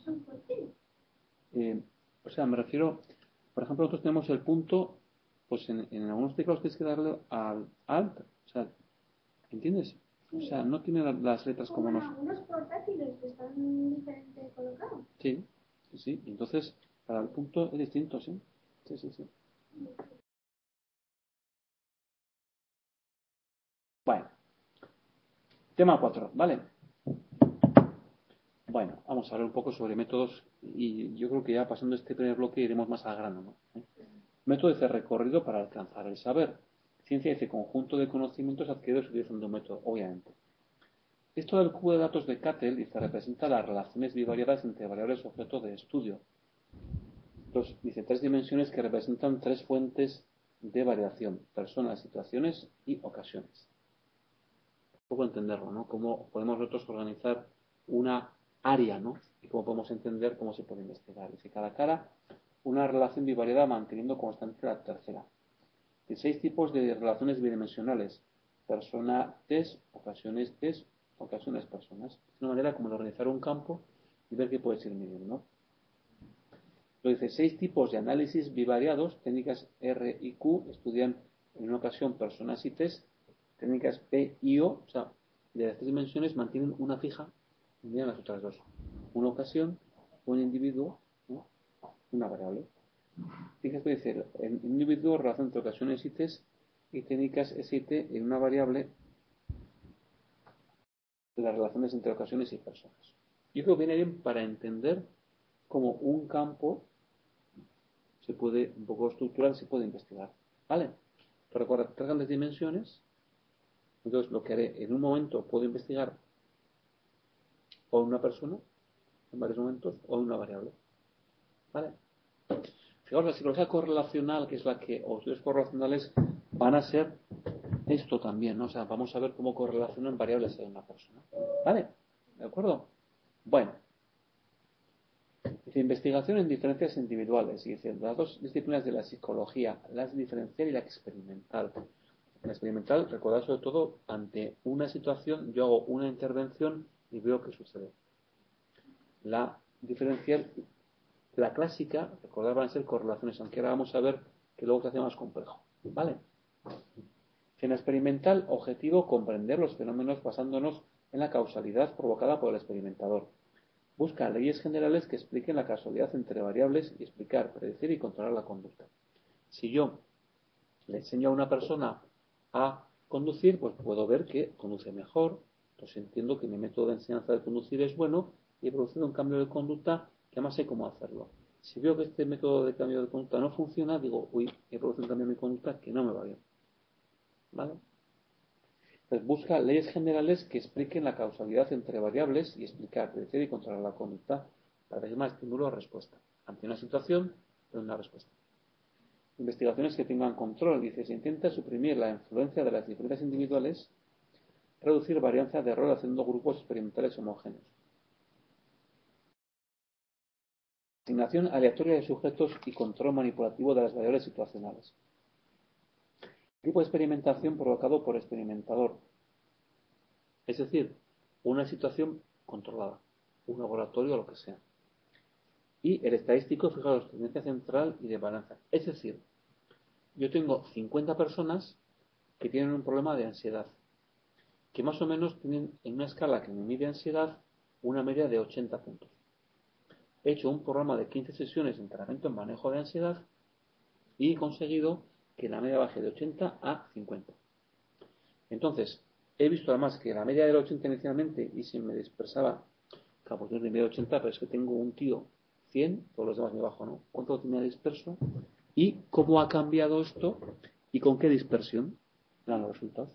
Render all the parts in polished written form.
O sea, me refiero, por ejemplo, nosotros tenemos el punto, pues en algunos teclados tienes que darle al alt, o sea, ¿entiendes? O sea, no tiene las letras como nos... Algunos portátiles que están diferente colocados. Sí, sí, entonces, para el punto es distinto, sí. Sí, sí, sí. Bueno, tema 4, ¿vale? Bueno, vamos a hablar un poco sobre métodos y yo creo que ya pasando este primer bloque iremos más al grano, ¿no? Método dice recorrido para alcanzar el saber. Ciencia dice conjunto de conocimientos adquiridos utilizando un método, obviamente. Esto del cubo de datos de Cattell dice representa las relaciones bivariadas entre variables objeto de estudio. Dice tres dimensiones que representan tres fuentes de variación: personas, situaciones y ocasiones. Un poco entenderlo, ¿no? Cómo podemos nosotros organizar una área, ¿no? Y cómo podemos entender cómo se puede investigar. Dice cada cara una relación bivariada manteniendo constante la tercera. De 6 tipos de relaciones bidimensionales: persona-test, ocasiones-test, ocasiones-personas. Es una manera como de organizar un campo y ver qué puedes ir midiendo, ¿no? Lo dice 6 tipos de análisis bivariados, técnicas R y Q, estudian en una ocasión personas y test, técnicas P y O, o sea, de las 3 dimensiones mantienen una fija, y miran las otras dos. Una ocasión, un individuo, ¿no? Una variable. Fíjate, dice, el individuo, relación entre ocasiones y test, y técnicas S y T en una variable, las relaciones entre ocasiones y personas. Yo creo que viene bien para entender cómo un campo se puede un poco estructurar, se puede investigar. ¿Vale? Pero recuerda, tres grandes dimensiones. Entonces, lo que haré en un momento, puedo investigar o en una persona, en varios momentos, o en una variable. ¿Vale? Fijaos, la psicología correlacional, que es la que, o estudios correlacionales, van a ser esto también, ¿no? O sea, vamos a ver cómo correlacionan variables en una persona. ¿Vale? ¿De acuerdo? Bueno. Dice investigación en diferencias individuales. Y dice, las dos disciplinas de la psicología, la diferencial y la experimental. La experimental, recordad sobre todo, ante una situación, yo hago una intervención y veo qué sucede. La diferencial, la clásica, recordad, van a ser correlaciones, aunque ahora vamos a ver que luego se hace más complejo. ¿Vale? En la experimental, objetivo, comprender los fenómenos basándonos en la causalidad provocada por el experimentador. Busca leyes generales que expliquen la causalidad entre variables y explicar, predecir y controlar la conducta. Si yo le enseño a una persona a conducir, pues puedo ver que conduce mejor, pues entiendo que mi método de enseñanza de conducir es bueno y he producido un cambio de conducta que además sé cómo hacerlo. Si veo que este método de cambio de conducta no funciona, digo, uy, he producido un cambio de mi conducta que no me va bien. ¿Vale? Entonces busca leyes generales que expliquen la causalidad entre variables y explicar, predecir y controlar la conducta para ver más estímulo o respuesta. Ante una situación, doy una respuesta. Investigaciones que tengan control. Dice, se intenta suprimir la influencia de las diferencias individuales, reducir varianza de error haciendo grupos experimentales homogéneos. Asignación aleatoria de sujetos y control manipulativo de las variables situacionales. Tipo de experimentación provocado por experimentador. Es decir, una situación controlada, un laboratorio o lo que sea. Y el estadístico, fijaros, tendencia central y de balanza. Es decir, yo tengo 50 personas que tienen un problema de ansiedad, que más o menos tienen en una escala que me mide ansiedad una media de 80 puntos. He hecho un programa de 15 sesiones de entrenamiento en manejo de ansiedad y he conseguido que la media baje de 80 a 50. Entonces, he visto además que la media era 80 inicialmente y se me dispersaba, claro, pues yo de media 80, pero es que tengo un tío 100, todos los demás me bajo, ¿no? ¿Cuánto lo tenía disperso? ¿Y cómo ha cambiado esto? ¿Y con qué dispersión dan los resultados?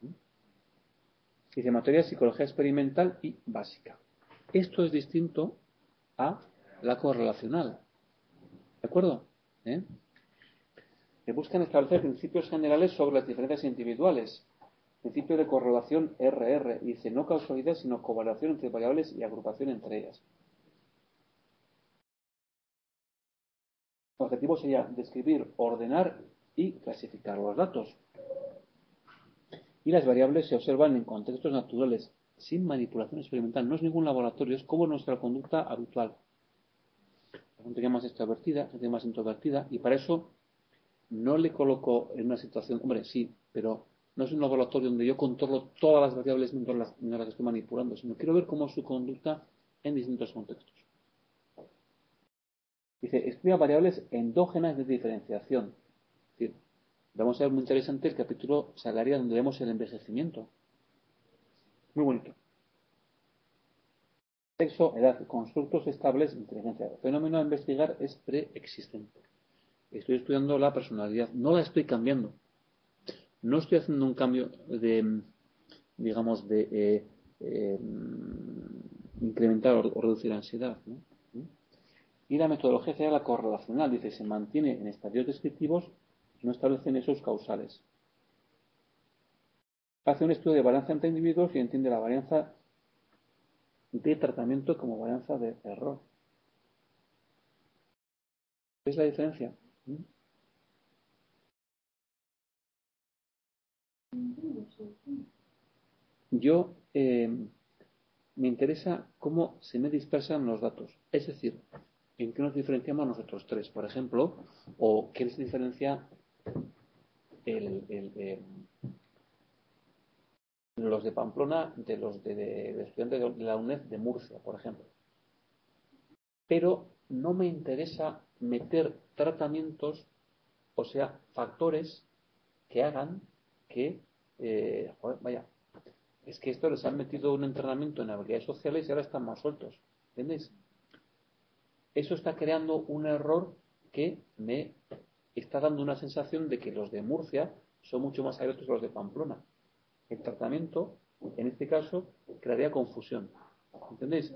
Dice materia de psicología experimental y básica. Esto es distinto a la correlacional. ¿De acuerdo? Que buscan establecer principios generales sobre las diferencias individuales. Principio de correlación RR. Y dice no causalidad, sino correlación entre variables y agrupación entre ellas. El objetivo sería describir, ordenar y clasificar los datos. Y las variables se observan en contextos naturales, sin manipulación experimental. No es ningún laboratorio, es como nuestra conducta habitual. gente más extrovertida, gente más introvertida, y para eso no le coloco en una situación, hombre, sí, pero no es un laboratorio donde yo controlo todas las variables mientras las estoy manipulando, sino quiero ver cómo es su conducta en distintos contextos. Dice, estudia variables endógenas de diferenciación. Es decir, vamos a ver muy interesante el capítulo salaria donde vemos el envejecimiento. Muy bonito. Sexo, edad, constructos estables, inteligencia. El fenómeno a investigar es preexistente. Estoy estudiando la personalidad, no la estoy cambiando. No estoy haciendo un cambio de, digamos, de incrementar o reducir la ansiedad, ¿no? Y la metodología sería la correlacional. Dice, se mantiene en estadios descriptivos y no establece nexos causales. Hace un estudio de varianza entre individuos y entiende la varianza de tratamiento como varianza de error. ¿Ves la diferencia? Yo me interesa cómo se me dispersan los datos. Es decir, en qué nos diferenciamos nosotros tres, por ejemplo, o qué les diferencia los de Pamplona de los de estudiantes de la UNED de Murcia, por ejemplo. Pero no me interesa meter tratamientos, o sea, factores que hagan que, vaya, es que esto les han metido un entrenamiento en habilidades sociales y ahora están más sueltos. ¿Entendéis? Eso está creando un error que me está dando una sensación de que los de Murcia son mucho más abiertos que los de Pamplona. El tratamiento, en este caso, crearía confusión. ¿Entendéis?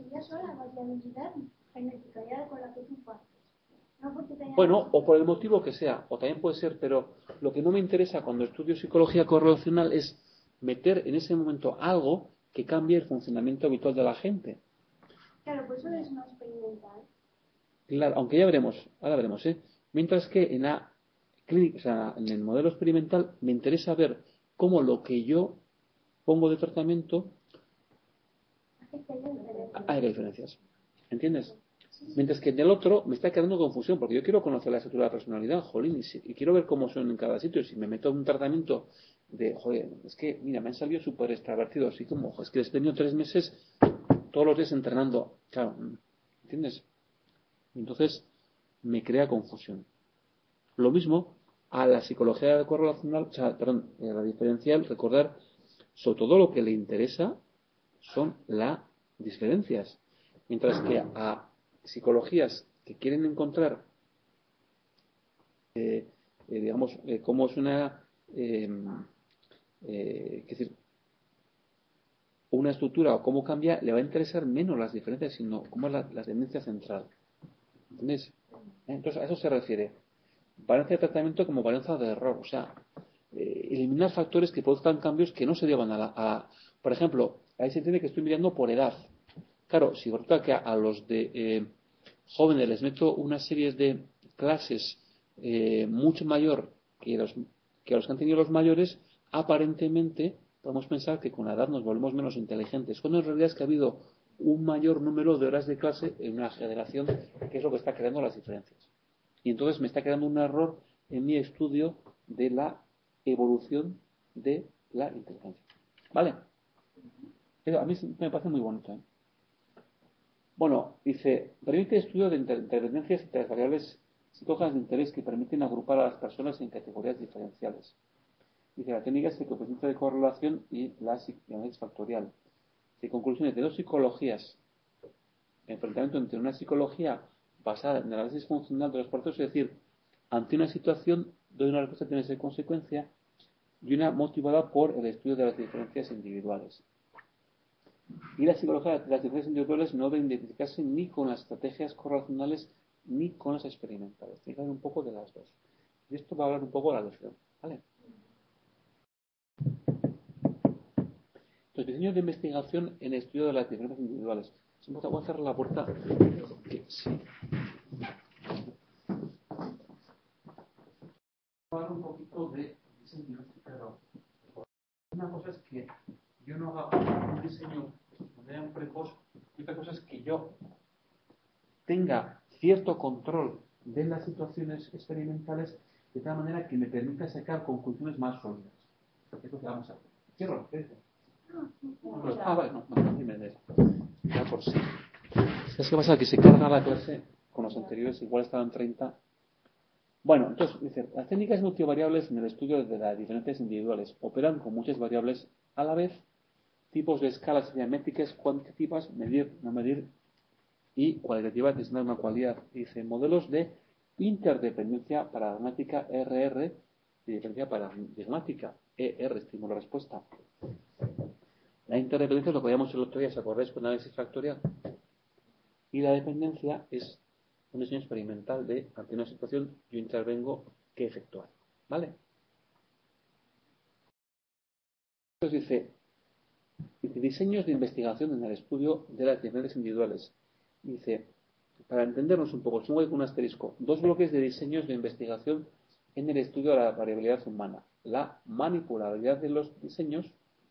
Bueno, o por el motivo que sea, o también puede ser, pero lo que no me interesa cuando estudio psicología correlacional es meter en ese momento algo que cambie el funcionamiento habitual de la gente. Claro, pues eso es no experimental. Claro, aunque ya veremos, ahora veremos, ¿eh? Mientras que en la clínica, o sea, en el modelo experimental, me interesa ver cómo lo que yo pongo de tratamiento hay diferencias. ¿Entiendes? Mientras que en el otro me está quedando confusión, porque yo quiero conocer la estructura de la personalidad, jolín, y quiero ver cómo son en cada sitio. Si me meto en un tratamiento de, joder, es que, mira, me han salido súper extravertidos, así como, es que he tenido 3 meses todos los días entrenando. Claro, ¿entiendes? Entonces, me crea confusión. Lo mismo a la psicología correlacional, o sea, perdón, a la diferencial, recordar, sobre todo lo que le interesa son las diferencias. Mientras que a psicologías que quieren encontrar, digamos, cómo es decir, una estructura o cómo cambia, le va a interesar menos las diferencias, sino cómo es la tendencia central. ¿Entendés? Entonces, a eso se refiere. Varianza de tratamiento como varianza de error. O sea, eliminar factores que produzcan cambios que no se llevan por ejemplo, ahí se entiende que estoy mirando por edad. Claro, si resulta que a los de jóvenes les meto una serie de clases mucho mayor que los que han tenido los mayores, aparentemente podemos pensar que con la edad nos volvemos menos inteligentes, cuando en realidad es que ha habido un mayor número de horas de clase en una generación, que es lo que está creando las diferencias. Y entonces me está creando un error en mi estudio de la evolución de la inteligencia. ¿Vale? Pero a mí me parece muy bonito, ¿eh? Bueno, dice, permite estudio de interdependencias entre las variables psicógenas de interés que permiten agrupar a las personas en categorías diferenciales. Dice, la técnica es el coeficiente de correlación y la análisis factorial. De conclusiones de dos psicologías, enfrentamiento entre una psicología basada en el análisis funcional de los procesos, es decir, ante una situación doy una respuesta que tiene que ser consecuencia, y una motivada por el estudio de las diferencias individuales. Y la psicología de las diferencias individuales no debe identificarse ni con las estrategias correlacionales ni con las experimentales. Tiene que haber un poco de las dos. Y esto va a hablar un poco de la lección. ¿Vale? Los diseños de investigación en el estudio de las diferencias individuales. Voy a cerrar la puerta. Que sí. Voy a hablar un poquito de diseño, pero una cosa es que yo no haga un diseño de manera precoz y otra cosa es que yo tenga cierto control de las situaciones experimentales de tal manera que me permita sacar conclusiones más sólidas. Es lo que vamos a hacer. Cierro, ¿qué dices? Vale, no, dime de eso. Ya por sí. ¿Sabes qué pasa? Que se carga la clase con los anteriores, igual estaban 30. Bueno, entonces, dice, las técnicas multivariables en el estudio de las diferencias individuales operan con muchas variables a la vez, tipos de escalas métricas cuantitativas, medir, no medir, y cualitativas, designar una cualidad. Dice, modelos de interdependencia paradigmática RR y dependencia paradigmática ER, estímulo-respuesta. La interdependencia es lo que veíamos el otro día, ¿se acordáis con análisis factorial? Y la dependencia es un diseño experimental de, ante una situación, yo intervengo, ¿qué efectuar? ¿Vale? Entonces dice, diseños de investigación en el estudio de las diferencias individuales. Dice, para entendernos un poco, sumo con un asterisco, dos bloques de diseños de investigación en el estudio de la variabilidad humana. La manipulabilidad de los diseños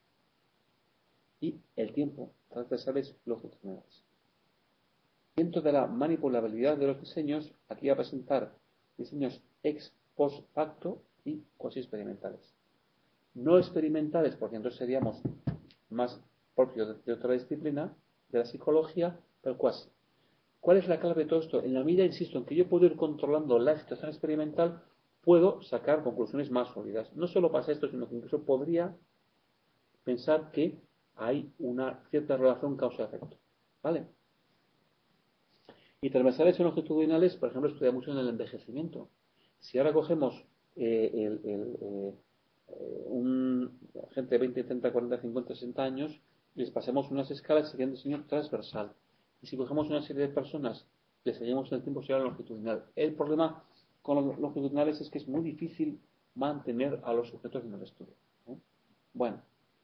y el tiempo, transversales longitudinales. Dentro de la manipulabilidad de los diseños, aquí voy a presentar diseños ex post facto y cuasi experimentales. No experimentales, porque entonces seríamos más propios de otra disciplina, de la psicología, pero cuasi. ¿Cuál es la clave de todo esto? En la medida, insisto, en que yo puedo ir controlando la situación experimental, puedo sacar conclusiones más sólidas. No solo pasa esto, sino que incluso podría pensar que hay una cierta relación causa-efecto. ¿Vale? Y transversales y longitudinales, por ejemplo, estudia mucho en el envejecimiento. Si ahora cogemos gente de 20, 30, 40, 50, 60 años, les pasamos unas escalas, sería un diseño transversal. Y si cogemos una serie de personas, les seguimos el tiempo, sería longitudinal. El problema con los longitudinales es que es muy difícil mantener a los sujetos en el estudio. Bueno.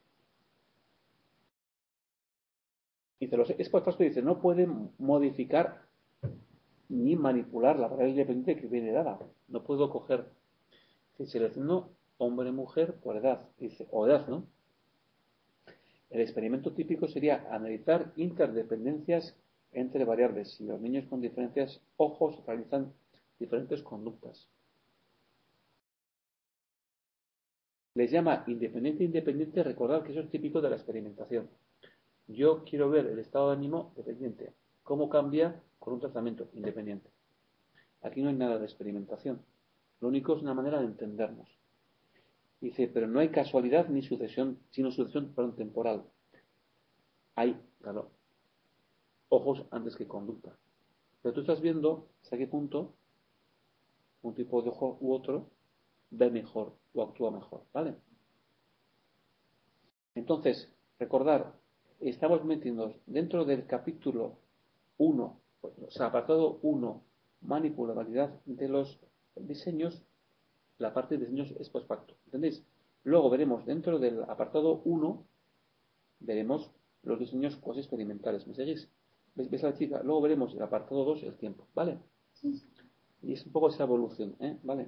Dice, los expertos dice, no pueden modificar ni manipular la variable independiente que viene dada. No puedo coger, si selecciono hombre-mujer por edad, dice, o edad, ¿no? El experimento típico sería analizar interdependencias entre variables. Si los niños con diferentes ojos realizan diferentes conductas. Les llama independiente, recordar que eso es típico de la experimentación. Yo quiero ver el estado de ánimo dependiente. ¿Cómo cambia con un tratamiento independiente? Aquí no hay nada de experimentación. Lo único es una manera de entendernos. Dice, pero no hay casualidad ni sucesión, sino sucesión temporal. Hay, claro, ojos antes que conducta. Pero tú estás viendo hasta qué punto un tipo de ojo u otro ve mejor o actúa mejor, ¿vale? Entonces, recordar, estamos metiendo dentro del capítulo 1, o sea, apartado 1, manipulabilidad de los diseños, la parte de diseños es post facto, ¿entendéis? Luego veremos dentro del apartado 1, veremos los diseños cuasi experimentales, ¿me seguís? ¿Ves a la chica? Luego veremos el apartado 2, el tiempo, ¿vale? Sí. Y es un poco esa evolución, ¿vale?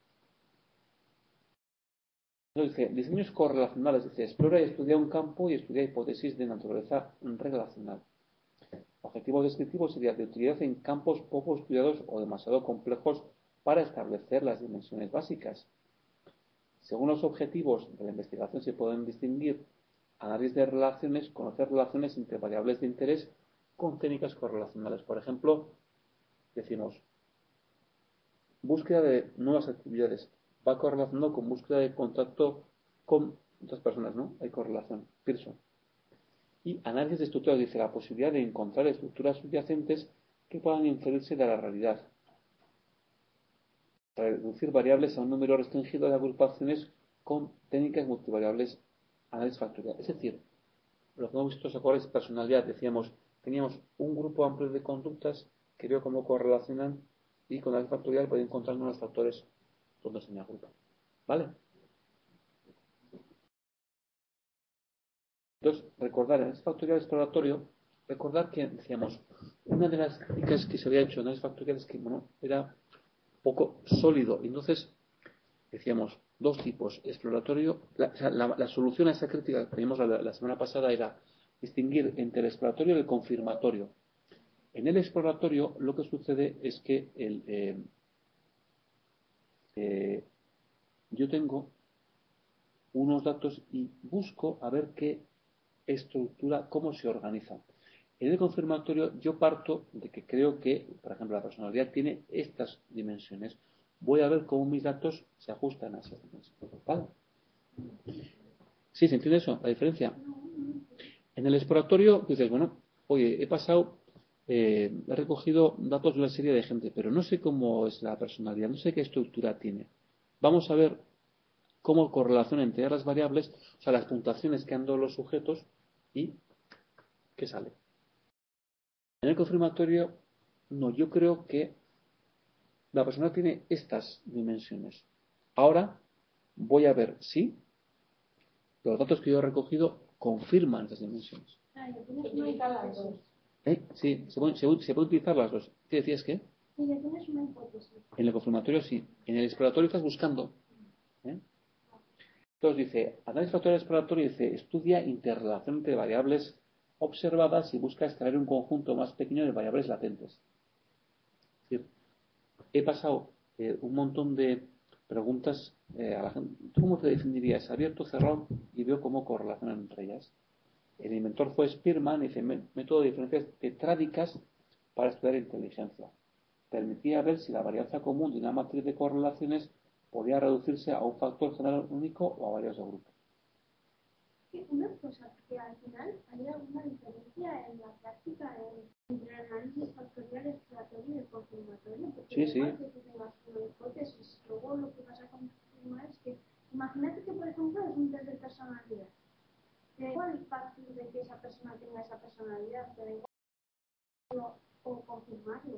Dice, diseños correlacionales, dice, explora y estudia un campo y estudia hipótesis de naturaleza relacional. Objetivos descriptivos sería de utilidad en campos poco estudiados o demasiado complejos para establecer las dimensiones básicas. Según los objetivos de la investigación se pueden distinguir análisis de relaciones, conocer relaciones entre variables de interés con técnicas correlacionales. Por ejemplo, decimos, búsqueda de nuevas actividades. Va correlacionado con búsqueda de contacto con otras personas, ¿no? Hay correlación. Pearson. Y análisis de estructuras, dice, la posibilidad de encontrar estructuras subyacentes que puedan inferirse de la realidad. Reducir variables a un número restringido de agrupaciones con técnicas multivariables, análisis factorial. Es decir, lo que hemos visto, ¿os acordáis? Personalidad, decíamos, teníamos un grupo amplio de conductas que veo cómo correlacionan y con análisis factorial podía encontrar unos factores donde se me agrupan. ¿Vale? Entonces, recordar en análisis factorial exploratorio, recordar que decíamos, una de las críticas que se había hecho en análisis factorial es que, bueno, era poco sólido. Entonces, decíamos, dos tipos, exploratorio, la solución a esa crítica que teníamos la semana pasada era distinguir entre el exploratorio y el confirmatorio. En el exploratorio lo que sucede es que yo tengo unos datos y busco a ver qué estructura, cómo se organiza. En el confirmatorio yo parto de que creo que, por ejemplo, la personalidad tiene estas dimensiones. Voy a ver cómo mis datos se ajustan a esas dimensiones. ¿Vale? ¿Sí se entiende eso? La diferencia. En el exploratorio dices, bueno, oye, he recogido datos de una serie de gente, pero no sé cómo es la personalidad, no sé qué estructura tiene. Vamos a ver cómo correlación entre las variables, o sea, las puntuaciones que han dado los sujetos y qué sale. En el confirmatorio, no, yo creo que la persona tiene estas dimensiones. Ahora voy a ver si los datos que yo he recogido confirman esas dimensiones. Sí, se puede utilizar las dos. ¿Qué decías qué? Y ya tienes una hipótesis. En el confirmatorio sí. En el exploratorio estás buscando. Entonces dice, análisis factorial exploratorio dice, estudia interrelación entre variables observadas y busca extraer un conjunto más pequeño de variables latentes. Es decir, he pasado un montón de preguntas a la gente. ¿Tú cómo te definirías? Abierto, cerrado, y veo cómo correlacionan entre ellas. El inventor fue Spearman y dice, método de diferencias tetrádicas para estudiar inteligencia. Permitía ver si la varianza común de una matriz de correlaciones podía reducirse a un factor general único o a varios de grupo. Una cosa, que al final hay alguna diferencia en la práctica entre el análisis factorial exploratorio y el confirmatorio, porque Sí, igual sí. que tú tengas una hipótesis, luego lo que vas a confirmar es que, imagínate que por ejemplo es un test de personalidad, da igual partir de que esa persona tenga esa personalidad, te da igual o confirmarlo.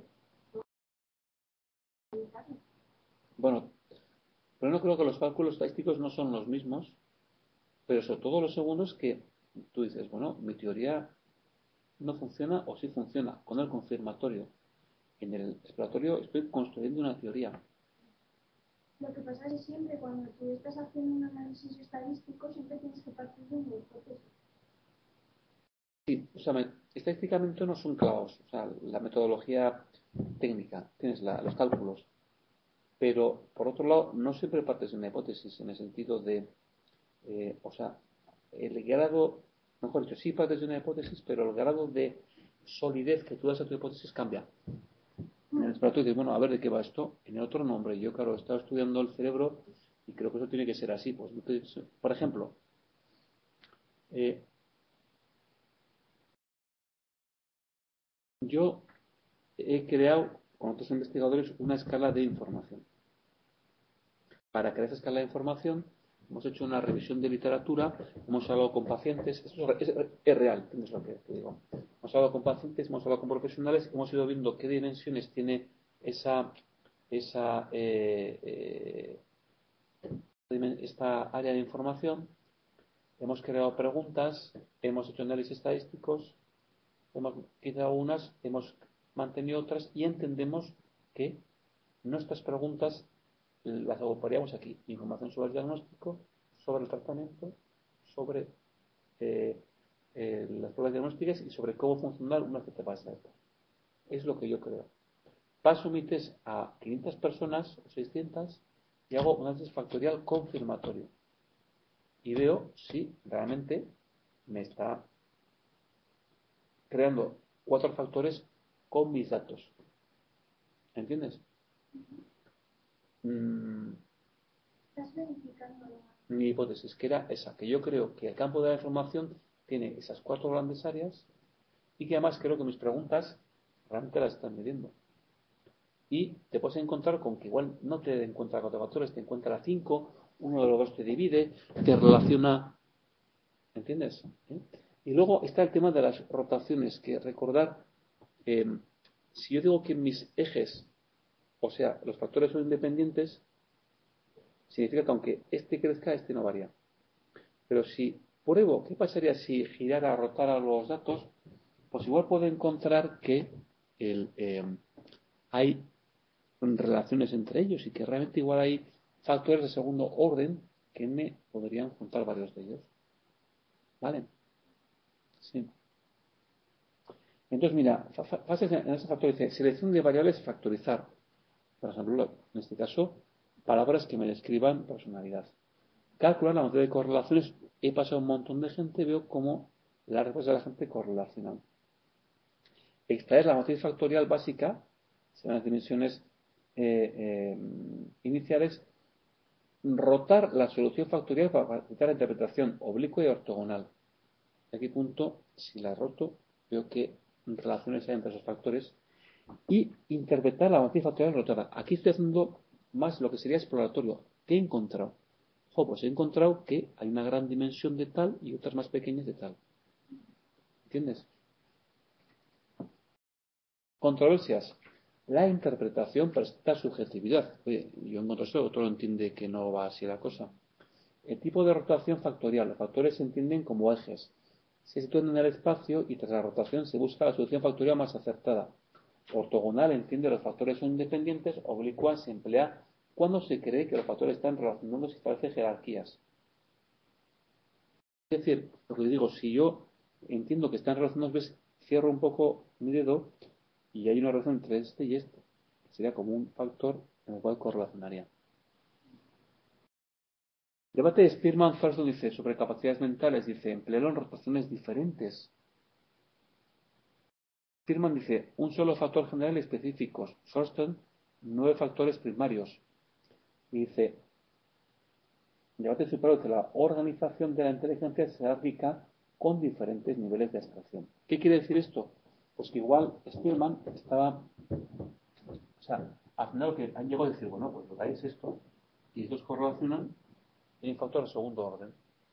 Bueno, pero no creo que los cálculos estadísticos no son los mismos, pero sobre todo lo segundo es que tú dices, bueno, mi teoría no funciona o sí funciona con el confirmatorio. En el exploratorio estoy construyendo una teoría. Lo que pasa es que siempre cuando tú estás haciendo un análisis estadístico siempre tienes que partir de una hipótesis. Sí, o sea, estadísticamente no son clavados, o sea, la metodología técnica, tienes los cálculos, pero por otro lado no siempre partes de una hipótesis en el sentido de, o sea, el grado, mejor dicho, sí partes de una hipótesis, pero el grado de solidez que tú das a tu hipótesis cambia. En el exploratorio dices, bueno, a ver de qué va esto. En el otro nombre, yo claro, he estado estudiando el cerebro y creo que eso tiene que ser así. Pues, por ejemplo, eh, yo he creado con otros investigadores una escala de información. Para crear esa escala de información hemos hecho una revisión de literatura, hemos hablado con pacientes, esto es real, ¿entiendes lo que te digo? Hemos hablado con pacientes, hemos hablado con profesionales, hemos ido viendo qué dimensiones tiene esa esta área de información, hemos creado preguntas, hemos hecho análisis estadísticos, hemos quitado unas, hemos mantenido otras y entendemos que nuestras preguntas las agruparíamos aquí. Información sobre el diagnóstico, sobre el tratamiento, sobre las pruebas diagnósticas y sobre cómo funcionar una vez que te pasa esto. Es lo que yo creo. Paso mi test a 500 personas o 600 y hago un análisis factorial confirmatorio. Y veo si realmente me está creando 4 factores con mis datos. ¿Entiendes? Estás verificando. Mi hipótesis que era esa, que yo creo que el campo de la información tiene esas 4 grandes áreas y que además creo que mis preguntas realmente las están midiendo. Y te puedes encontrar con que igual no te encuentra 4 factores, te encuentra 5, uno de los dos te divide, te relaciona. ¿Entiendes? Y luego está el tema de las rotaciones, que recordar, si yo digo que mis ejes, o sea, los factores son independientes, significa que aunque este crezca, este no varía. Pero si pruebo, ¿qué pasaría si girara, rotara los datos? Pues igual puedo encontrar que hay relaciones entre ellos y que realmente igual hay factores de segundo orden que me podrían juntar varios de ellos. ¿Vale? Sí. Entonces, mira, fases en ese factor dice selección de variables factorizar. Por ejemplo, en este caso, palabras que me describan personalidad. Calcular la matriz de correlaciones. He pasado un montón de gente, veo cómo la respuesta de la gente correlacional. Extraer la matriz factorial básica, según las dimensiones iniciales, rotar la solución factorial para facilitar la interpretación oblicua y ortogonal. ¿A qué punto, si la roto, veo que relaciones hay entre esos factores? Y interpretar la matriz factorial rotada. Aquí estoy haciendo más lo que sería exploratorio. ¿Qué he encontrado? Pues he encontrado que hay una gran dimensión de tal y otras más pequeñas de tal. ¿Entiendes? Controversias. La interpretación presenta subjetividad. Oye, yo encuentro eso, otro lo entiende que no va así la cosa. El tipo de rotación factorial. Los factores se entienden como ejes. Se sitúan en el espacio y tras la rotación se busca la solución factorial más acertada. Ortogonal entiende que los factores son independientes. Oblicua se emplea cuando se cree que los factores están relacionados y establece jerarquías. Es decir, lo que digo, si yo entiendo que están relacionados, ves, cierro un poco mi dedo y hay una relación entre este y este. Sería como un factor en el cual correlacionaría. Debate de Spearman-Thurston dice sobre capacidades mentales, dice, emplearon rotaciones diferentes. Spearman dice, un solo factor general específicos. Thurston, 9 factores primarios. Y dice, debate superior de la organización de la inteligencia jerárquica con diferentes niveles de abstracción. ¿Qué quiere decir esto? Pues que igual Spearman estaba, o sea, al final lo que han llegado a decir, bueno, pues lo que hay es esto, y estos correlacionan en un factor de segundo orden.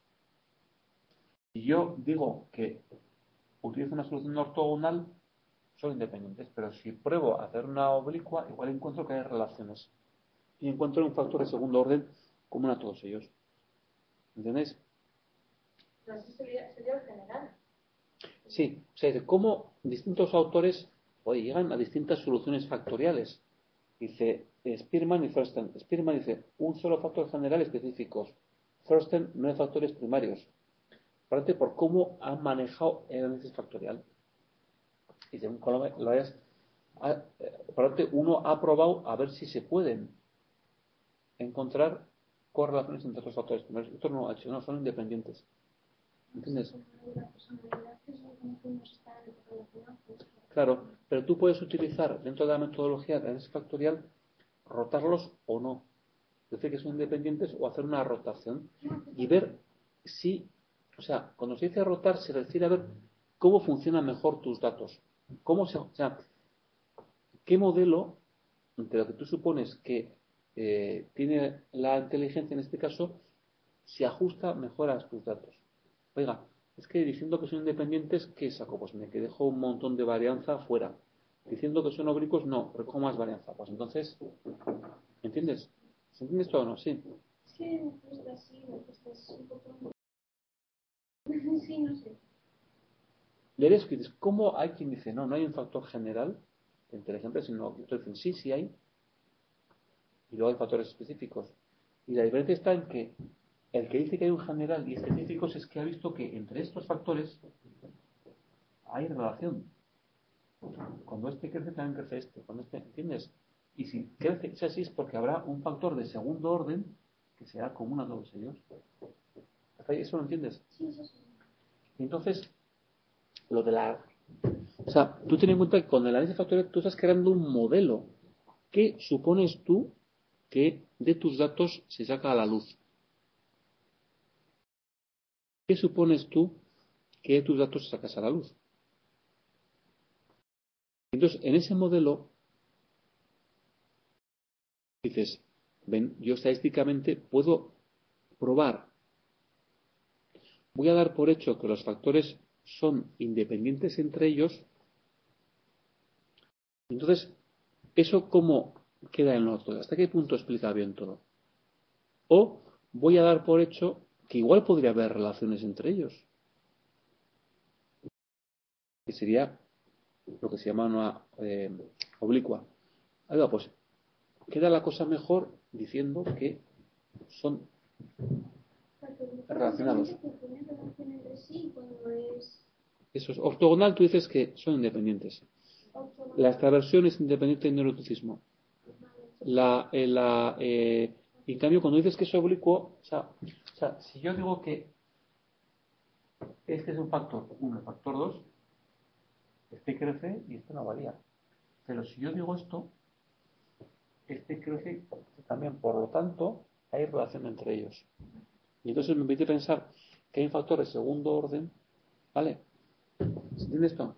Y yo digo que utilizo una solución ortogonal, son independientes, pero si pruebo a hacer una oblicua, igual encuentro que hay relaciones. Y encuentro un factor de segundo orden común a todos ellos. ¿Entendéis? Entonces sería el general. Sí, o sea, cómo distintos autores llegan a distintas soluciones factoriales. Dice Spearman y Thurston. Spearman dice un solo factor general específicos. Thurston 9 factores primarios. Parte por cómo han manejado el análisis factorial. Y según lo hayas, parte uno ha probado a ver si se pueden encontrar correlaciones entre los factores primarios. Otro no ha hecho, no, son independientes. ¿Entiendes? Claro, pero tú puedes utilizar dentro de la metodología de análisis factorial rotarlos o no. Decir que son independientes o hacer una rotación y ver si, o sea, cuando se dice rotar se refiere a ver cómo funcionan mejor tus datos. O sea, qué modelo, entre lo que tú supones que tiene la inteligencia en este caso, se ajusta mejor a tus datos. Oiga, es que diciendo que son independientes, ¿qué saco? Pues me dejo un montón de varianza fuera. Diciendo que son oblicuos, no, recojo más varianza. Pues entonces, ¿entiendes? ¿Se entiende esto o no? Sí. Es que me cuesta así, me cuesta así un poco. Sí, no sé. Leer escritos, ¿cómo hay quien dice, no, no hay un factor general de inteligencia, sino otros dicen, sí, sí hay, y luego hay factores específicos. Y la diferencia está en que el que dice que hay un general y específicos es que ha visto que entre estos factores hay relación. Cuando este crece, también crece este. Cuando este, ¿entiendes? Y si crece, es así, es porque habrá un factor de segundo orden que será común a todos ellos. ¿Hasta ahí eso lo entiendes? Sí, sí, sí. Entonces, lo de la... O sea, tú ten en cuenta que con el análisis factorial tú estás creando un modelo. ¿Qué supones tú que de tus datos se saca a la luz? ¿Qué supones tú que de tus datos sacas a la luz? Entonces, en ese modelo dices, ven, yo estadísticamente puedo probar, voy a dar por hecho que los factores son independientes entre ellos, entonces, ¿eso cómo queda en otro? ¿Hasta qué punto explica bien todo? O voy a dar por hecho que igual podría haber relaciones entre ellos, que sería lo que se llama una oblicua. Ahí pues queda la cosa mejor diciendo que son relacionados. Que tienen relación entre sí cuando es Eso es. Ortogonal, tú dices que son independientes. La extraversión es independiente del neuroticismo. En cambio, cuando dices que es oblicuo, o sea, si yo digo que este es un factor 1, el factor 2, este crece y este no varía. Pero si yo digo esto, este crece también. Por lo tanto, hay relación entre ellos. Y entonces me permite pensar que hay un factor de segundo orden, ¿vale? ¿Se entiende esto?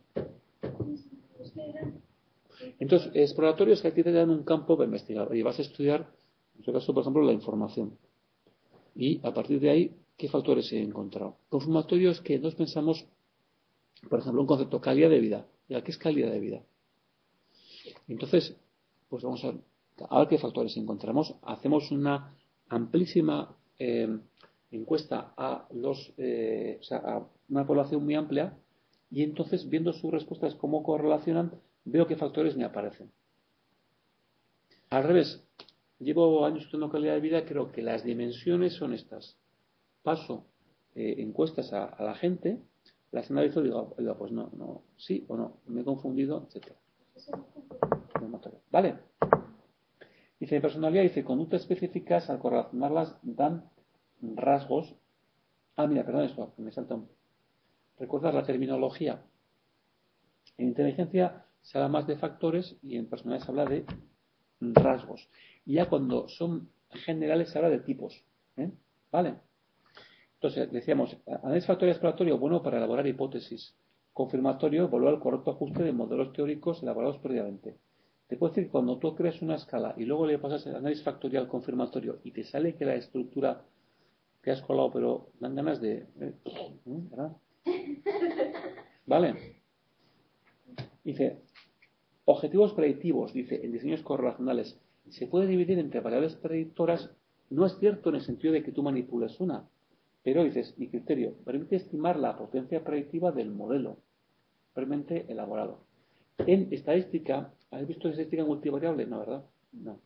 Entonces, exploratorios que a ti te dan un campo para investigar. Y vas a estudiar, en este caso, por ejemplo, la información. Y a partir de ahí, ¿qué factores he encontrado? Consumatorios que nos pensamos, por ejemplo, un concepto, calidad de vida. ¿Qué es calidad de vida? Entonces, pues vamos a ver qué factores encontramos. Hacemos una amplísima encuesta a a una población muy amplia y entonces, viendo sus respuestas, cómo correlacionan, veo qué factores me aparecen. Al revés, llevo años estudiando calidad de vida, creo que las dimensiones son estas. Paso encuestas a la gente, las analizo y digo, pues no, sí o no, me he confundido, etcétera. ¿Vale? Dice, personalidad, dice, conductas específicas al correlacionarlas dan rasgos. Mira, perdón, esto, me salta un... Recuerda la terminología. En inteligencia se habla más de factores y en personalidad se habla de rasgos. Y ya cuando son generales se habla de tipos. ¿Vale? Entonces, decíamos, análisis factorial exploratorio, bueno para elaborar hipótesis. Confirmatorio, evaluar el correcto ajuste de modelos teóricos elaborados previamente. Te puedo decir que cuando tú creas una escala y luego le pasas el análisis factorial confirmatorio y te sale que la estructura te has colado, pero dan ganas de... ¿verdad? ¿Vale? Dice, objetivos predictivos, dice, en diseños correlacionales, se puede dividir entre variables predictoras. No es cierto en el sentido de que tú manipules una, pero dices, mi criterio permite estimar la potencia predictiva del modelo previamente elaborado. En estadística, ¿has visto estadística multivariable? No, ¿verdad? No.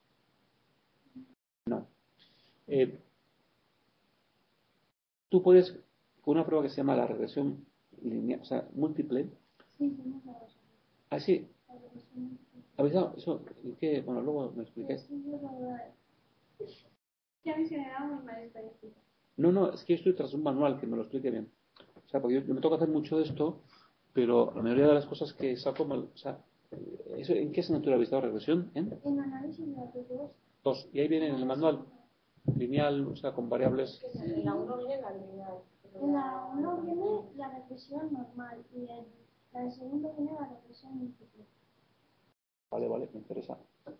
Tú puedes, con una prueba que se llama la regresión lineal, o sea, múltiple. Así. ¿Habéis dado eso? ¿Qué? Bueno, luego me explicáis. No, es que yo estoy tras un manual que me lo explique bien. O sea, porque yo me toca hacer mucho de esto, pero la mayoría de las cosas que saco, o sea, ¿en qué asignatura habéis dado regresión? En análisis de datos 2. Y ahí viene en el manual lineal, o sea, con variables. En la 1 viene la lineal. En la 1 viene la regresión normal y en la segunda viene la regresión múltiple. Vale, me interesa.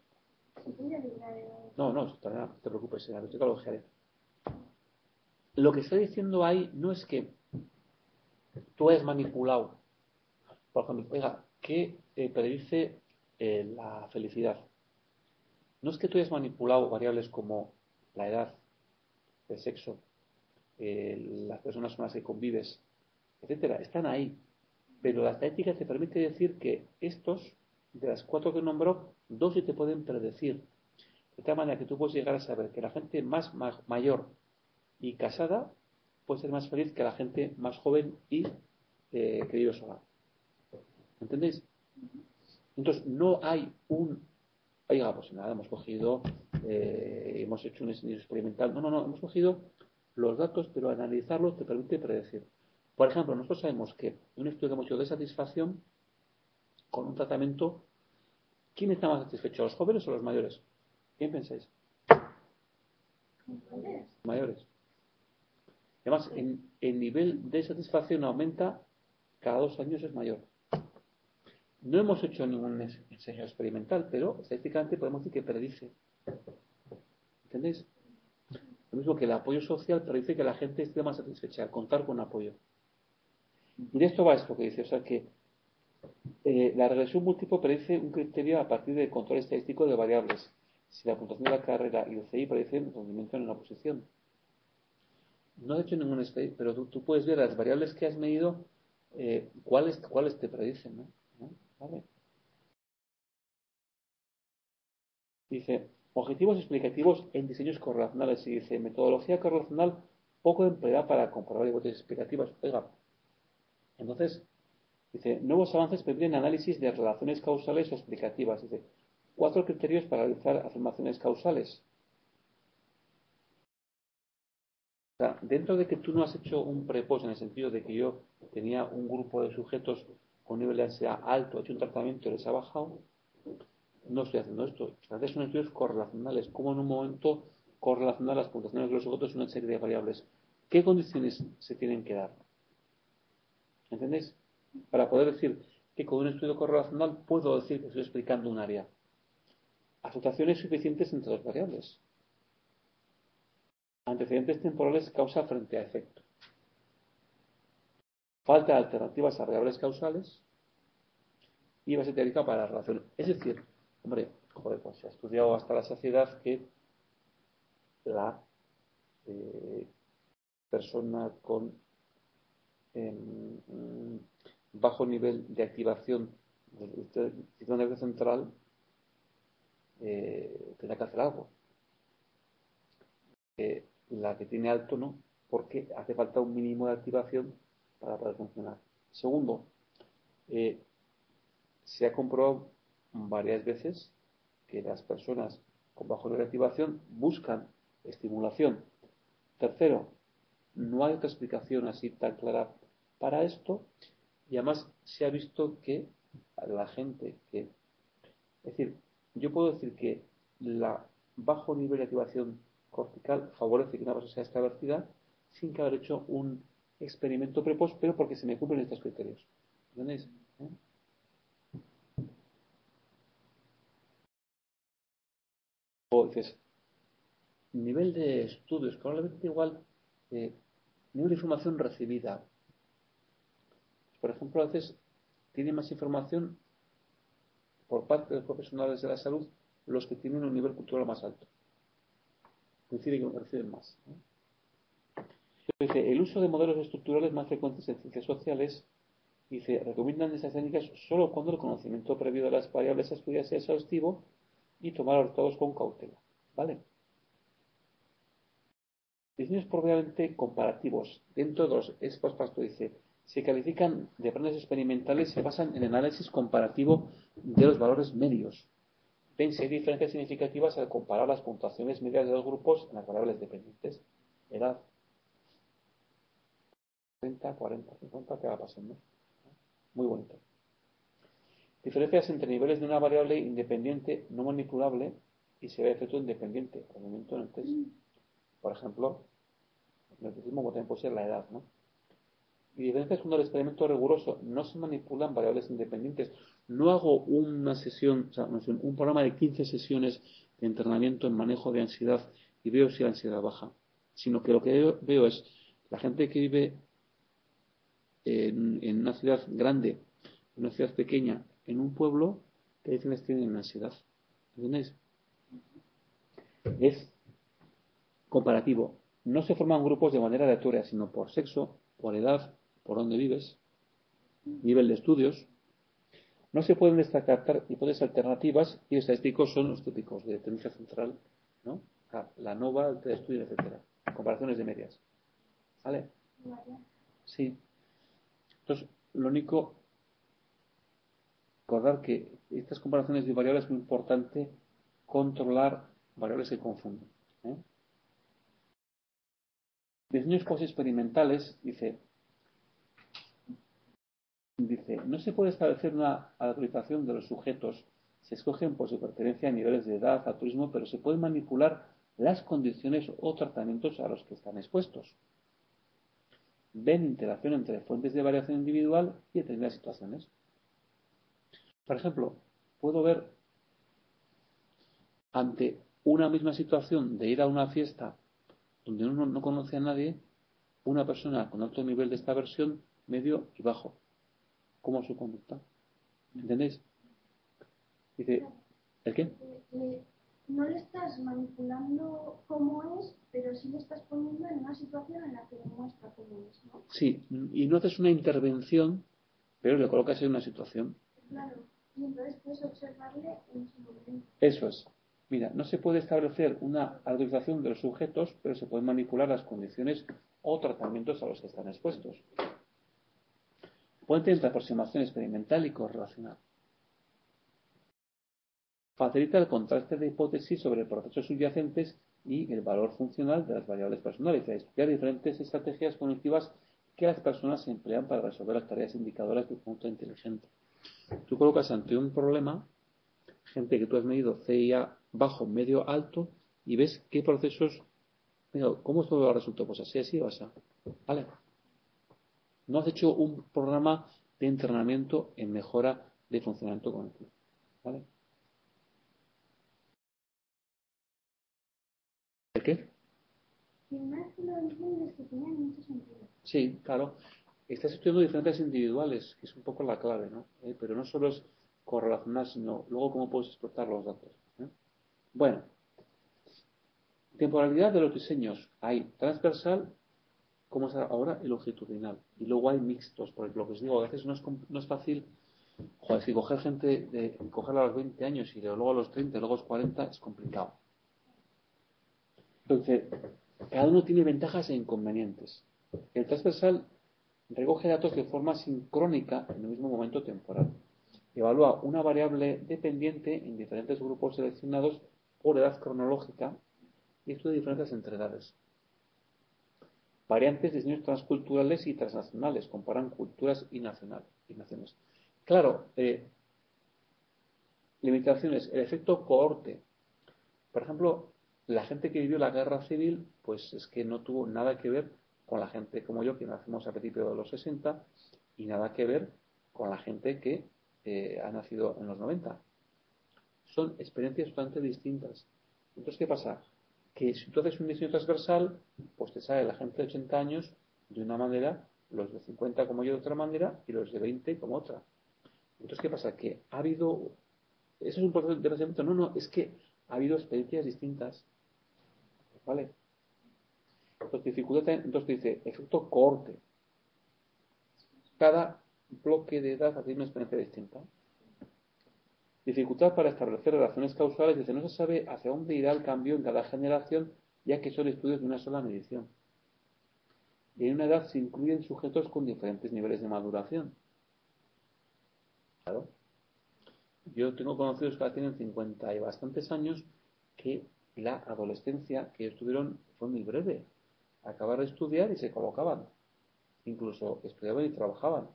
No, no te preocupes, en la biblioteca lo dejaré. Lo que está diciendo ahí no es que tú hayas manipulado. Por ejemplo, oiga, ¿qué predice la felicidad? No es que tú hayas manipulado variables como la edad, el sexo, las personas con las que convives, etcétera. Están ahí. Pero la estadística te permite decir que estos, de las 4 que nombró, 2 sí te pueden predecir. De tal manera que tú puedes llegar a saber que la gente más mayor y casada puede ser más feliz que la gente más joven y que vive sola. ¿Entendéis? Entonces, no hay oiga, pues nada, hemos cogido, hemos hecho un estudio experimental. No, hemos cogido los datos, pero analizarlos te permite predecir. Por ejemplo, nosotros sabemos que un estudio que hemos hecho de satisfacción con un tratamiento, ¿quién está más satisfecho, los jóvenes o los mayores? ¿Quién pensáis? Mayores. Además, el nivel de satisfacción aumenta cada 2 años, es mayor. No hemos hecho ningún ensayo experimental, pero estadísticamente podemos decir que predice. ¿Entendéis? Lo mismo que el apoyo social predice que la gente esté más satisfecha al contar con apoyo. Y de esto va esto que dice, o sea que la regresión múltiple predice un criterio a partir del control estadístico de variables. Si la puntuación de la carrera y el CI predicen rendimiento en una posición. No he hecho ningún estudio, pero tú puedes ver las variables que has medido, cuáles te predicen, ¿no? ¿Vale? Dice, objetivos explicativos en diseños correlacionales. Y dice, metodología correlacional poco empleada para comprobar hipótesis explicativas. Oiga, entonces, Dice, nuevos avances permiten análisis de relaciones causales o explicativas. Dice, 4 criterios para realizar afirmaciones causales. O sea, dentro de que tú no has hecho un prepost en el sentido de que yo tenía un grupo de sujetos con nivel de ansiedad alto, he hecho un tratamiento y les ha bajado, no estoy haciendo esto. Haces son estudios correlacionales, como en un momento correlacionar las puntuaciones de los sujetos en una serie de variables. ¿Qué condiciones se tienen que dar? ¿Entendéis? Para poder decir que con un estudio correlacional puedo decir que estoy explicando un área. Asociaciones suficientes entre dos variables. Antecedentes temporales causa frente a efecto. Falta de alternativas a variables causales y base teórica para la relación. Es decir, hombre, joder, pues se ha estudiado hasta la saciedad que la persona con bajo nivel de activación del sistema nervioso central tendrá que hacer algo. La que tiene alto no, porque hace falta un mínimo de activación para poder funcionar. Segundo, se ha comprobado varias veces que las personas con bajo nivel de activación buscan estimulación. Tercero, no hay otra explicación así tan clara para esto, y además se ha visto que la gente que, es decir, yo puedo decir que la bajo nivel de activación cortical favorece que una persona sea extravertida sin que haber hecho un experimento prepost, pero porque se me cumplen estos criterios. ¿Entendéis? O dices, nivel de estudios, probablemente igual, nivel de información recibida. Por ejemplo, a veces tiene más información por parte de los profesionales de la salud los que tienen un nivel cultural más alto. Coincide que reciben más. Dice, el uso de modelos estructurales más frecuentes en ciencias sociales, dice, recomiendan esas técnicas solo cuando el conocimiento previo de las variables a estudiar sea exhaustivo y tomar los resultados con cautela. ¿Vale? Diseños probablemente comparativos. Dentro de los expuestos dice, se califican de planes experimentales, se basan en el análisis comparativo de los valores medios. Ven si hay diferencias significativas al comparar las puntuaciones medias de dos grupos en las variables dependientes. Edad, 30, 40, 50, ¿qué va pasando? Muy bonito. Diferencias entre niveles de una variable independiente no manipulable y se ve efecto independiente, rendimiento en el test. Por ejemplo, en el testismo también puede ser la edad, ¿no? Y diferencias cuando el experimento riguroso no se manipulan variables independientes. No hago una sesión, o sea, un programa de 15 sesiones de entrenamiento en manejo de ansiedad y veo si la ansiedad baja, sino que lo que veo es la gente que vive en una ciudad grande, en una ciudad pequeña, en un pueblo, ¿qué diferencias tienen en ansiedad? ¿Entendéis? Es comparativo. No se forman grupos de manera aleatoria, sino por sexo, por edad, por dónde vives, nivel de estudios. No se pueden destacar hipótesis alternativas y estadísticos son los típicos de tendencia central, ¿no? La NOVA, el de estudio, etcétera. Comparaciones de medias. ¿Vale? Sí. Entonces, lo único, recordar que estas comparaciones de variables es muy importante controlar variables que confunden. Diseños post-experimentales, dice, no se puede establecer una algoritmización de los sujetos, se escogen por su pertenencia a niveles de edad, altruismo, pero se pueden manipular las condiciones o tratamientos a los que están expuestos. Ven interacción entre fuentes de variación individual y determinadas situaciones. Por ejemplo, puedo ver ante una misma situación de ir a una fiesta donde uno no conoce a nadie, una persona con alto nivel de esta versión, medio y bajo. ¿Cómo su conducta? ¿Entendéis? Dice, ¿el qué? No le estás manipulando cómo es, pero sí le estás poniendo en una situación en la que demuestra cómo es, ¿no? Sí, y no haces una intervención, pero le colocas en una situación. Claro, y entonces puedes observarle en su momento. Eso es. Mira, no se puede establecer una algoritmización de los sujetos, pero se pueden manipular las condiciones o tratamientos a los que están expuestos. Puente entre aproximación experimental y correlacional. Facilita el contraste de hipótesis sobre procesos subyacentes y el valor funcional de las variables personales, y estudiar diferentes estrategias cognitivas que las personas emplean para resolver las tareas indicadoras de un conjunto inteligente. Tú colocas ante un problema gente que tú has medido CIA bajo, medio, alto y ves qué procesos, mira, ¿cómo esto lo resultó? Pues así, así o así. ¿Vale? No has hecho un programa de entrenamiento en mejora de funcionamiento cognitivo. ¿Vale? ¿El qué? Sí, claro. Estás estudiando diferentes individuales, que es un poco la clave, ¿no? Pero no solo es correlacionar, sino luego cómo puedes explotar los datos. Bueno, temporalidad de los diseños. Hay transversal, como es ahora, y longitudinal. Y luego hay mixtos, porque lo que os digo, a veces no es fácil, joder, si coger gente, cogerla a los 20 años y luego a los 30 y luego a los 40 es complicado. Entonces, cada uno tiene ventajas e inconvenientes. El transversal recoge datos de forma sincrónica en el mismo momento temporal. Evalúa una variable dependiente en diferentes grupos seleccionados por edad cronológica y estudia diferencias entre edades. Variantes de diseños transculturales y transnacionales. Comparan culturas y naciones. Claro, limitaciones. El efecto cohorte. Por ejemplo, la gente que vivió la guerra civil, pues es que no tuvo nada que ver con la gente como yo, que nacimos a principios de los 60, y nada que ver con la gente que ha nacido en los 90. Son experiencias totalmente distintas. Entonces, ¿qué pasa? Que si tú haces un diseño transversal, pues te sale la gente de 80 años de una manera, los de 50 como yo de otra manera, y los de 20 como otra. Entonces, ¿qué pasa? Que ha habido... ¿Eso es un proceso de pensamiento? No, es que ha habido experiencias distintas. ¿Vale? Entonces dice, efecto cohorte. Cada bloque de edad tiene una experiencia distinta. Dificultad para establecer relaciones causales. Dice, no se sabe hacia dónde irá el cambio en cada generación, ya que son estudios de una sola medición. Y en una edad se incluyen sujetos con diferentes niveles de maduración. Claro. Yo tengo conocidos que ahora tienen 50 y bastantes años que la adolescencia que ellos tuvieron fue muy breve. Acabar de estudiar y se colocaban. Incluso estudiaban y trabajaban.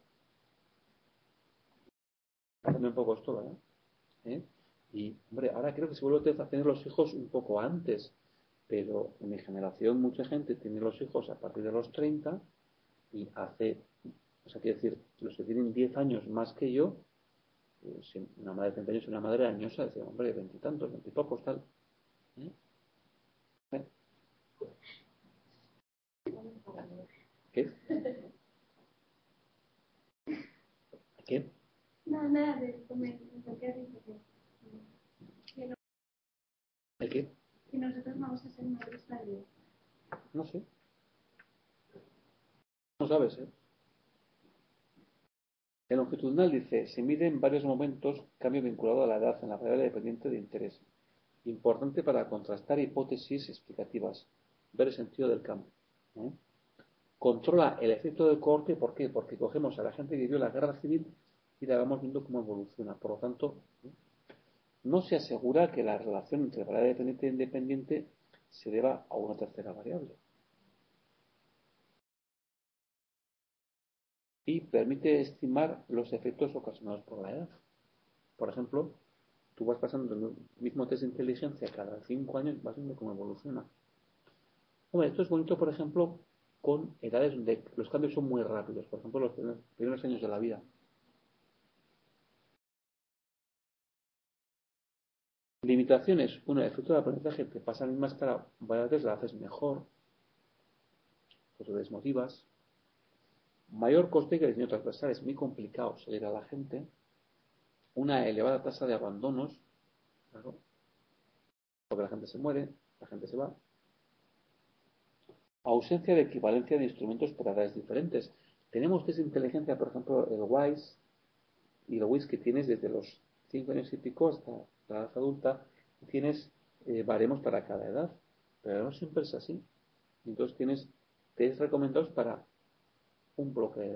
Hace un poco esto, ¿verdad? Y, hombre, ahora creo que se vuelve a tener los hijos un poco antes, pero en mi generación mucha gente tiene los hijos a partir de los 30 y o sea, quiero decir, los que tienen 10 años más que yo, si una madre de 30 años y una madre añosa, dice, hombre, 20 y tantos, 20 y pocos, tal. ¿Eh? ¿Eh? ¿Qué? ¿Qué? No, nada de comer, lo que has dicho ¿El qué? que nosotros vamos a ser madres tarde. No sé. No sabes, ¿eh? El longitudinal dice, se mide en varios momentos cambio vinculado a la edad en la variable dependiente de interés. Importante para contrastar hipótesis explicativas, ver el sentido del cambio. ¿Eh? Controla el efecto del cohorte, ¿por qué? Porque cogemos a la gente que vivió la guerra civil y la vamos viendo cómo evoluciona. Por lo tanto, no se asegura que la relación entre variable dependiente e independiente se deba a una tercera variable. Y permite estimar los efectos ocasionados por la edad. Por ejemplo, tú vas pasando el mismo test de inteligencia cada 5 años, vas viendo cómo evoluciona. Hombre, esto es bonito, por ejemplo, con edades donde los cambios son muy rápidos. Por ejemplo, los primeros años de la vida. Limitaciones. Uno, el efecto del aprendizaje te pasa la misma escala, varias veces la haces mejor, pues te desmotivas. Mayor coste que el diseño transversal, es muy complicado seguir a la gente. Una elevada tasa de abandonos, claro, porque la gente se muere, la gente se va. Ausencia de equivalencia de instrumentos para edades diferentes. Tenemos test de inteligencia, por ejemplo, el WISE y el WISE que tienes desde los 5 años y pico hasta la edad adulta, y tienes baremos para cada edad, pero no siempre es así. Entonces tienes test recomendados para un bloque de edad.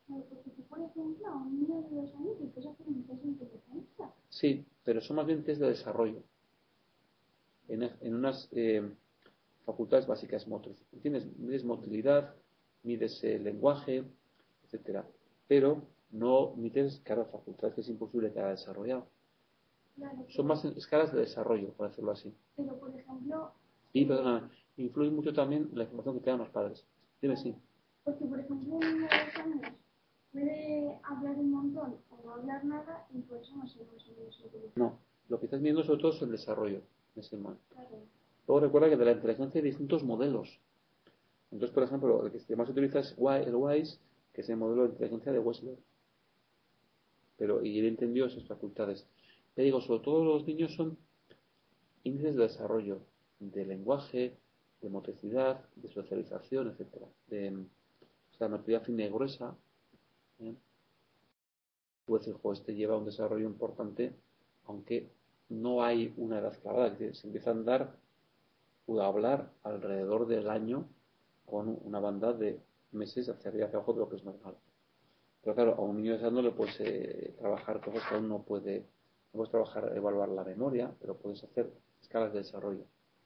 Porque tú, por ejemplo, a un niño de 2 años le puedes hacer un test de inteligencia. Sí, pero son más bien test de desarrollo. En unas facultades básicas motrices. ¿Entiendes? Mides motilidad, mides lenguaje, etcétera. Pero no mides cada facultad, que es imposible que haya desarrollado. Claro, Son más escalas de desarrollo, por decirlo así. pero por ejemplo, Y, perdóname, influye mucho también la información que te dan los padres. Dime sí. porque por ejemplo un niño de 2 años puede hablar un montón o no hablar nada y por eso no se utiliza. No, lo que estás viendo sobre todo es el desarrollo en ese momento. Claro. Luego recuerda que de la inteligencia hay distintos modelos. Entonces, por ejemplo, el que más se utiliza es el WISE, que es el modelo de inteligencia de Wechsler. Y él entendió esas facultades. Le digo, sobre todo los niños son índices de desarrollo, de lenguaje, de motricidad, de socialización, etcétera. O sea, motricidad fina y gruesa. ¿Eh? Puede decir, este lleva un desarrollo importante, aunque no hay una edad clavada, que se empiezan a dar o a hablar alrededor del año con una banda de meses hacia arriba y hacia abajo de lo que es normal. Pero claro, a un niño de esa no le puedes trabajar cosas que aún no puede. No puedes trabajar, evaluar la memoria, pero puedes hacer escalas de desarrollo.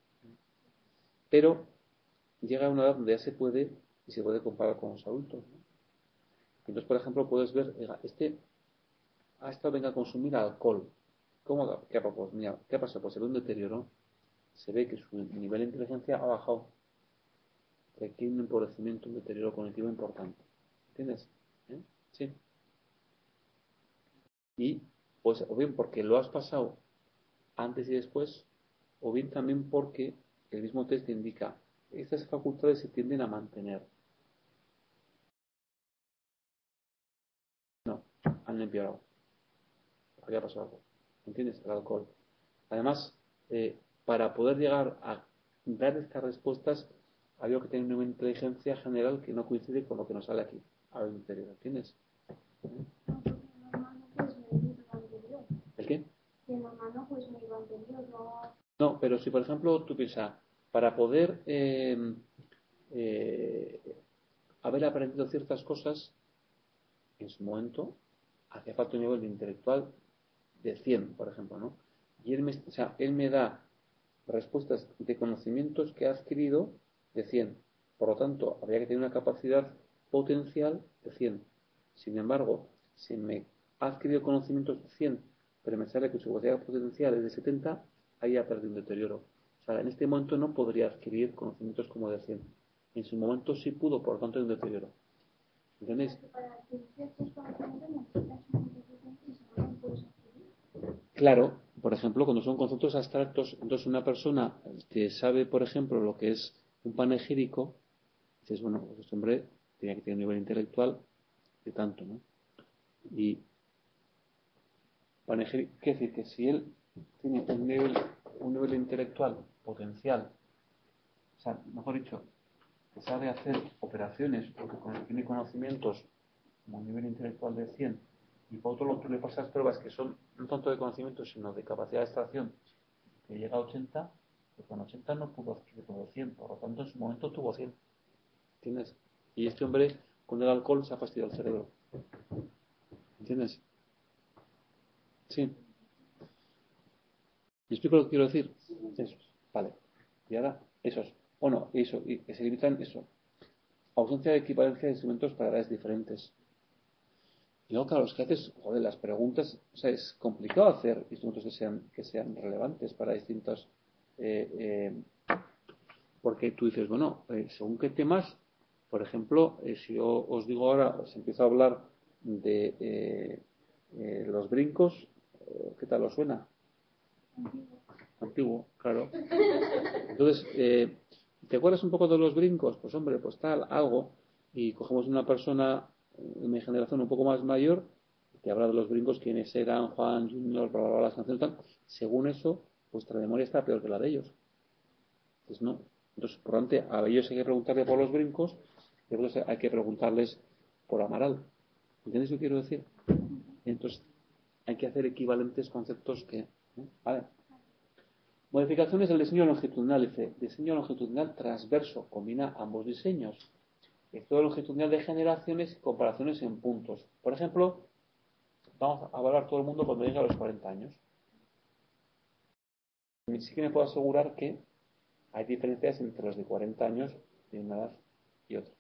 Pero llega a una edad donde ya se puede y se puede comparar con los adultos. ¿No? Entonces, por ejemplo, puedes ver, este ha estado venga a consumir alcohol. ¿Qué ha pasado? Pues mira, ¿qué ha pasado? Pues se ve un deterioro. Se ve que su nivel de inteligencia ha bajado. Que aquí hay un empobrecimiento, un deterioro cognitivo importante. ¿Entiendes? ¿Eh? Sí. Y, pues, o bien porque lo has pasado antes y después, o bien también porque el mismo test indica estas facultades se tienden a mantener. No, han empeorado. Había pasado algo. ¿Entiendes? El alcohol. Además, para poder llegar a dar estas respuestas, había que tener una inteligencia general que no coincide con lo que nos sale aquí, al interior. ¿Entiendes? ¿El qué? Que normal no pues me lo anterior, no. No, pero si por ejemplo tú piensas, para poder haber aprendido ciertas cosas, en su momento hacía falta un nivel intelectual de 100, por ejemplo, ¿no? Y él me da respuestas de conocimientos que ha adquirido de 100. Por lo tanto, habría que tener una capacidad potencial de 100. Sin embargo, si me ha adquirido conocimientos de 100, pero me sale que su capacidad potencial es de 70, ahí ha perdido un deterioro. O sea, en este momento no podría adquirir conocimientos como de 100. En su momento sí pudo, por lo tanto hay un deterioro. ¿Entendéis? Claro, por ejemplo, cuando son conceptos abstractos, entonces una persona que sabe, por ejemplo, lo que es un panegírico, dices, bueno, pues este hombre tiene que tener un nivel intelectual de tanto, ¿no? Y panegírico, quiere decir que si él tiene un nivel intelectual potencial, o sea, mejor dicho, que sabe hacer operaciones porque tiene conocimientos como un nivel intelectual de 100, y por otro lado tú le pasas pruebas que son no tanto de conocimiento sino de capacidad de extracción, que llega a 80, pues con 80 no pudo adquirir todo 100, por lo tanto en su momento tuvo 100. ¿Entiendes? Y este hombre con el alcohol se ha fastidiado el cerebro. ¿Entiendes? Sí. ¿Me explico lo que quiero decir? Eso. Vale. Y ahora, esos. O no, eso. Y que se limitan eso. Ausencia de equivalencia de instrumentos para edades diferentes. Y luego, claro, es que haces, joder, las preguntas, o sea, es complicado hacer instrumentos que sean relevantes para distintos, porque tú dices, bueno, según qué temas, por ejemplo, si yo os digo ahora, os empiezo a hablar de los brincos, ¿qué tal os suena? Antiguo, claro. Entonces, ¿te acuerdas un poco de los brincos? Pues hombre, pues tal, algo, y cogemos una persona de mi generación un poco más mayor, que habla de los brincos, quiénes eran, Juan, Junior, bla, bla, bla, las canciones, tal. Según eso, vuestra memoria está peor que la de ellos. Entonces, no. Entonces, por lo tanto, a ellos hay que preguntarle por los brincos, y a otros hay que preguntarles por Amaral. ¿Entendéis lo que quiero decir? Entonces, hay que hacer equivalentes conceptos que... ¿Vale? Modificaciones del diseño longitudinal. Dice, diseño longitudinal transverso. Combina ambos diseños. estudio longitudinal de generaciones y comparaciones en puntos. Por ejemplo, vamos a evaluar todo el mundo cuando llegue a los 40 años. Sí que me puedo asegurar que hay diferencias entre los de 40 años de una edad y otra.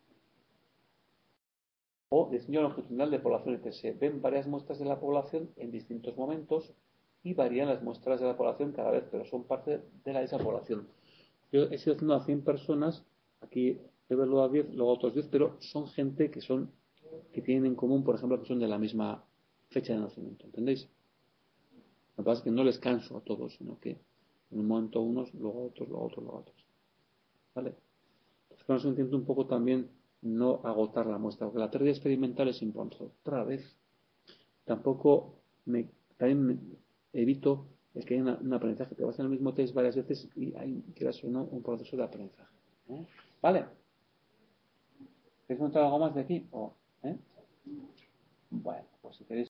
O diseño longitudinal de población, que se ven varias muestras de la población en distintos momentos y varían las muestras de la población cada vez, pero son parte de esa población. Yo he sido haciendo a 100 personas, aquí he evaluado a 10, luego a otros 10, pero son gente que tienen en común, por ejemplo, que son de la misma fecha de nacimiento, ¿entendéis? Lo que pasa es que no les canso a todos, sino que en un momento unos, luego otros, luego otros, luego otros. ¿Vale? Entonces con eso intento un poco también no agotar la muestra, porque la teoría experimental es importante. Otra vez, tampoco también evito el que haya un aprendizaje. Te vas en el mismo test varias veces y hay, quieras o no, un proceso de aprendizaje. ¿Vale? ¿Queréis contar algo más de aquí? ¿Eh? Bueno, pues si queréis